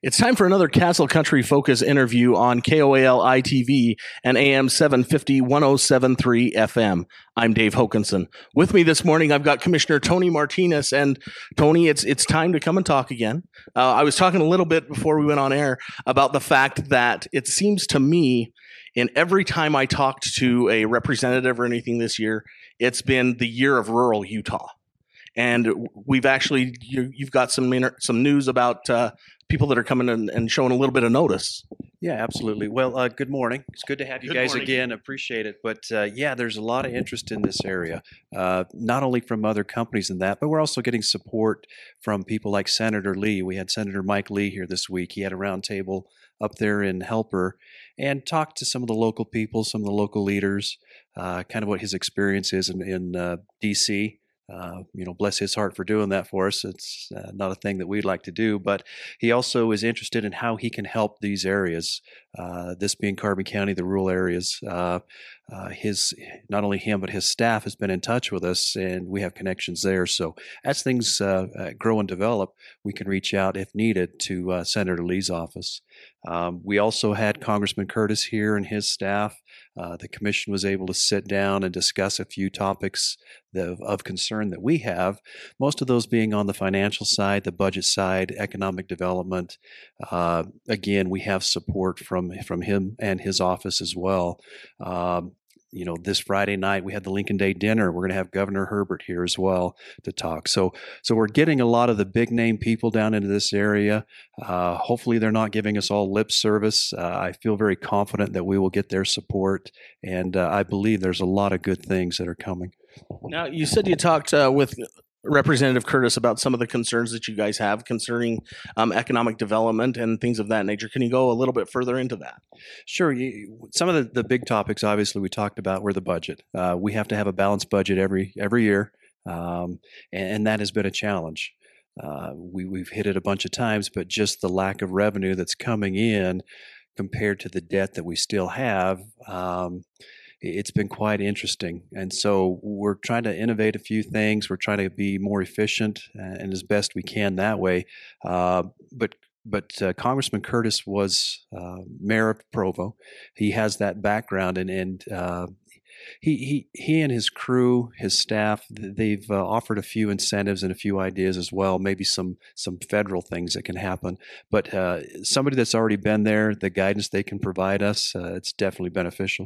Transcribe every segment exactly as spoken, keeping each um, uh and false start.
It's time for another Castle Country Focus interview on K O A L I T V and A M seven fifty, one oh seven point three F M. I'm Dave Hokanson. With me this morning, I've got Commissioner Tony Martinez. And Tony, it's it's time to come and talk again. Uh, I was talking a little bit before we went on air about the fact that it seems to me, in every time I talked to a representative or anything this year, it's been the year of rural Utah. And we've actually, you, you've got some some news about uh, people that are coming in and showing a little bit of notice. Yeah, absolutely. Well, uh, good morning. It's good to have you Good guys morning. again. Appreciate it. But uh, yeah, there's a lot of interest in this area, uh, not only from other companies and that, but we're also getting support from people like Senator Lee. We had Senator Mike Lee here this week. He had a roundtable up there in Helper and talked to some of the local people, some of the local leaders, uh, kind of what his experience is in, in uh, D C Uh, you know, bless his heart for doing that for us. It's uh, not a thing that we'd like to do, but he also is interested in how he can help these areas, uh, this being Carbon County, the rural areas. Uh, uh, his, not only him, but his staff has been in touch with us, and we have connections there. So as things uh, uh, grow and develop, we can reach out if needed to uh, Senator Lee's office. Um, we also had Congressman Curtis here and his staff. Uh, the commission was able to sit down and discuss a few topics of, of concern that we have, most of those being on the financial side, the budget side, economic development. Uh, again, we have support from, from him and his office as well. Um, You know, this Friday night we had the Lincoln Day dinner. We're going to have Governor Herbert here as well to talk. So, so we're getting a lot of the big name people down into this area. Uh, hopefully, they're not giving us all lip service. Uh, I feel very confident that we will get their support, and uh, I believe there's a lot of good things that are coming. Now, you said you talked uh, with Representative Curtis about some of the concerns that you guys have concerning um, economic development and things of that nature. Can you go a little bit further into that? Sure. You, some of the, the big topics, obviously, we talked about were the budget. Uh, we have to have a balanced budget every every year, um, and, and that has been a challenge. Uh, we, we've hit it a bunch of times, but just the lack of revenue that's coming in compared to the debt that we still have, um, it's been quite interesting. And so we're trying to innovate a few things. We're trying to be more efficient and as best we can that way. Uh, but But uh, Congressman Curtis was uh, mayor of Provo. He has that background, and and uh, he he he and his crew, his staff, they've uh, offered a few incentives and a few ideas as well. Maybe some some federal things that can happen. But uh, somebody that's already been there, the guidance they can provide us, uh, it's definitely beneficial.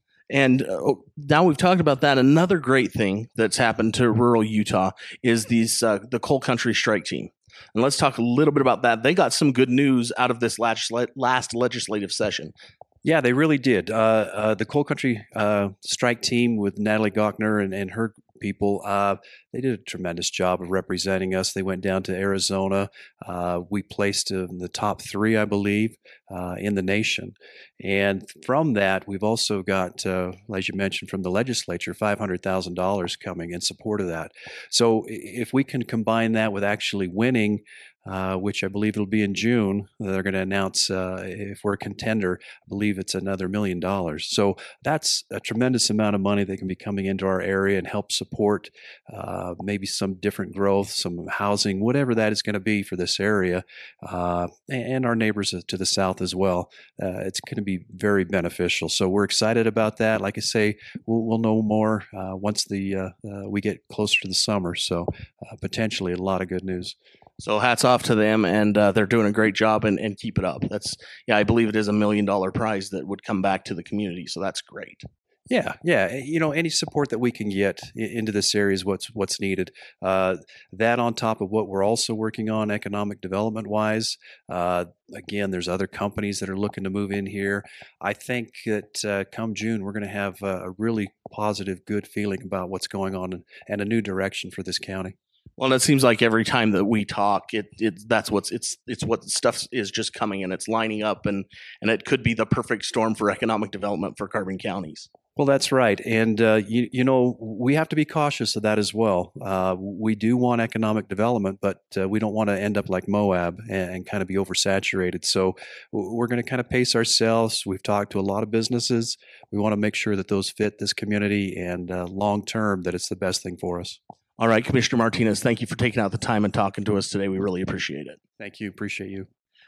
And uh, now we've talked about that. Another great thing that's happened to rural Utah is these uh, the Coal Country Strike Team. And let's talk a little bit about that. They got some good news out of this last, last legislative session. Yeah, they really did. Uh, uh, the Coal Country uh, Strike Team with Natalie Gochner and, and her people, uh, they did a tremendous job of representing us. They went down to Arizona. Uh, we placed in the top three, I believe, uh, in the nation. And from that, we've also got, uh, as you mentioned, from the legislature, five hundred thousand dollars coming in support of that. So if we can combine that with actually winning, Uh, which I believe it'll be in June. They're going to announce uh, if we're a contender. I believe it's another million dollars. So that's a tremendous amount of money that can be coming into our area and help support uh, maybe some different growth, some housing, whatever that is going to be for this area uh, and our neighbors to the south as well. Uh, it's going to be very beneficial. So we're excited about that. Like I say, we'll, we'll know more uh, once the uh, uh, we get closer to the summer. So uh, potentially a lot of good news. So hats off to them, and uh, they're doing a great job, and, and keep it up. That's yeah, I believe it is a million dollar prize that would come back to the community. So that's great. Yeah, yeah. You know, any support that we can get into this area is what's what's needed. Uh, that on top of what we're also working on economic development wise. Uh, again, there's other companies that are looking to move in here. I think that uh, come June, we're going to have a really positive, good feeling about what's going on and, and a new direction for this county. Well, it seems like every time that we talk, it it that's what's it's it's what stuff is just coming and it's lining up, and and it could be the perfect storm for economic development for Carbon counties. Well, that's right. And, uh, you, you know, we have to be cautious of that as well. Uh, we do want economic development, but uh, we don't want to end up like Moab and, and kind of be oversaturated. So we're going to kind of pace ourselves. We've talked to a lot of businesses. We want to make sure that those fit this community and uh, long term that it's the best thing for us. All right, Commissioner Martinez, thank you for taking out the time and talking to us today. We really appreciate it. Thank you. Appreciate you.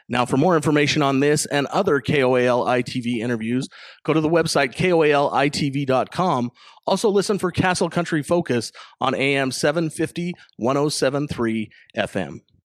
Now, for more information on this and other K O A L I T V interviews, go to the website K O A L I T V dot com. Also, listen for Castle Country Focus on A M seven fifty, one oh seven point three F M.